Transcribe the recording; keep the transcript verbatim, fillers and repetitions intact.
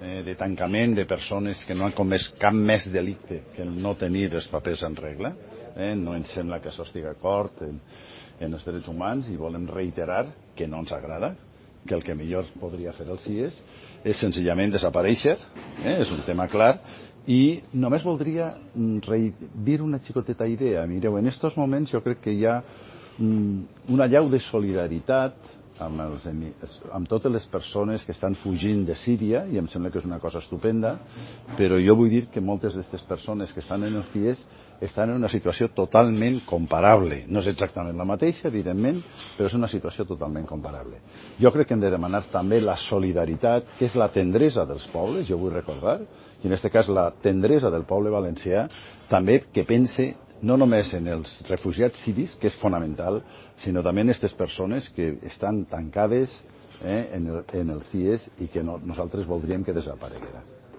eh, de tancament de persones que no han comès cap més delicte que el no tenir els papers en regla. Eh, no ens sembla que això estigui d'acord en, en els drets humans i volem reiterar que no ens agrada, que el que millor podria fer el C I E S és senzillament desaparèixer, eh, és un tema clar, i només voldria dir una xicoteta idea. Mireu, en aquests moments jo crec que hi ha una llau de solidaritat amb, els, amb totes les persones que estan fugint de Síria, i em sembla que és una cosa estupenda, però jo vull dir que moltes d'aquestes persones que estan en el C I E S estan en una situació totalment comparable. No és exactament la mateixa, evidentment, però és una situació totalment comparable. Jo crec que hem de demanar també la solidaritat, que és la tendresa dels pobles, jo vull recordar, i en aquest cas la tendresa del poble valencià, també que pense no només en els refugiats siris, que és fonamental, sinó també en aquestes persones que estan tancades eh, en, el, en el C I E S i que no, nosaltres voldríem que desapareguera.